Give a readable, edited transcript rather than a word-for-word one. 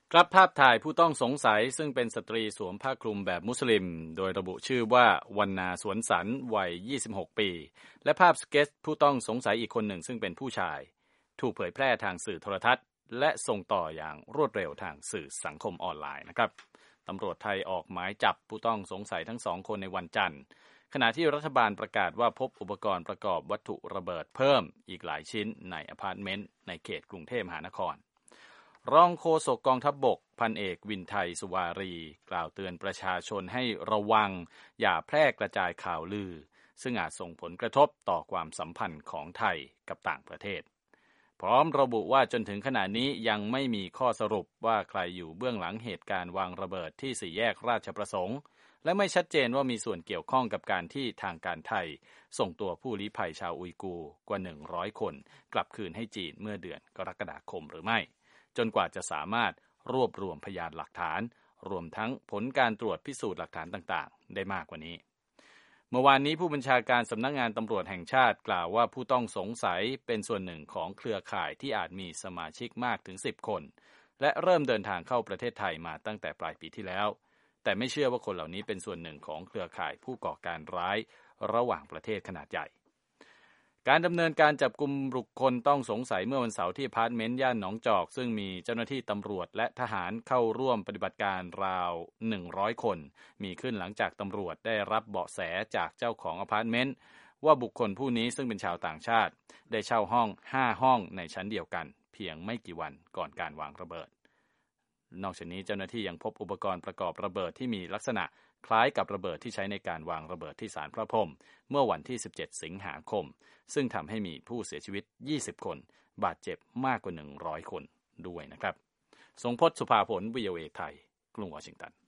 ครับภาพถ่ายผู้ต้องสงสัยซึ่งเป็นสตรีสวมผ้าคลุมแบบมุสลิมโดยระบุชื่อว่าวันนาสวนสันวัย26 ปีและภาพสเก็ตผู้ต้องสงสัยอีกคนหนึ่งซึ่งเป็นผู้ชายถูกเผยแพร่ทางสื่อโทรทัศน์และส่งต่ออย่างรวดเร็วทางสื่อสังคมออนไลน์นะครับตำรวจไทยออกหมายจับผู้ต้องสงสัยทั้งสองคนในวันจันทร์ขณะที่รัฐบาลประกาศว่าพบอุปกรณ์ประกอบวัตถุระเบิดเพิ่มอีกหลายชิ้นในอพาร์ตเมนต์ในเขตกรุงเทพมหานครรองโฆษกกองทัพบกพันเอกวินไทยสุวารีกล่าวเตือนประชาชนให้ระวังอย่าแพร่กระจายข่าวลือซึ่งอาจส่งผลกระทบต่อความสัมพันธ์ของไทยกับต่างประเทศพร้อมระบุว่าจนถึงขณะนี้ยังไม่มีข้อสรุปว่าใครอยู่เบื้องหลังเหตุการณ์วางระเบิดที่สี่แยกราชประสงค์และไม่ชัดเจนว่ามีส่วนเกี่ยวข้องกับการที่ทางการไทยส่งตัวผู้ลี้ภัยชาวอุยกูร์กว่า100 คนกลับคืนให้จีนเมื่อเดือนกรกฎาคมหรือไม่จนกว่าจะสามารถรวบรวมพยานหลักฐานรวมทั้งผลการตรวจพิสูจน์หลักฐานต่างๆได้มากกว่านี้เมื่อวานนี้ผู้บัญชาการสำนักงานตำรวจแห่งชาติกล่าวว่าผู้ต้องสงสัยเป็นส่วนหนึ่งของเครือข่ายที่อาจมีสมาชิกมากถึง10 คนและเริ่มเดินทางเข้าประเทศไทยมาตั้งแต่ปลายปีที่แล้วแต่ไม่เชื่อว่าคนเหล่านี้เป็นส่วนหนึ่งของเครือข่ายผู้ก่อการร้ายระหว่างประเทศขนาดใหญ่การดำเนินการจับกุมบุคคลต้องสงสัยเมื่อวันเสาร์ที่อพาร์ตเมนต์ย่านหนองจอกซึ่งมีเจ้าหน้าที่ตำรวจและทหารเข้าร่วมปฏิบัติการราว100 คนมีขึ้นหลังจากตำรวจได้รับเบาะแสจากเจ้าของอพาร์ตเมนต์ว่าบุคคลผู้นี้ซึ่งเป็นชาวต่างชาติได้เช่าห้อง5 ห้องในชั้นเดียวกันเพียงไม่กี่วันก่อนการวางระเบิดนอกจากนี้เจ้าหน้าที่ยังพบอุปกรณ์ประกอบระเบิดที่มีลักษณะคล้ายกับระเบิดที่ใช้ในการวางระเบิดที่ศาลพระพรหมเมื่อวันที่17 สิงหาคมซึ่งทำให้มีผู้เสียชีวิต20 คนบาดเจ็บมากกว่า100 คนด้วยนะครับทรงพจน์ สุภาผล VOA ไทยกรุงวอชิงตัน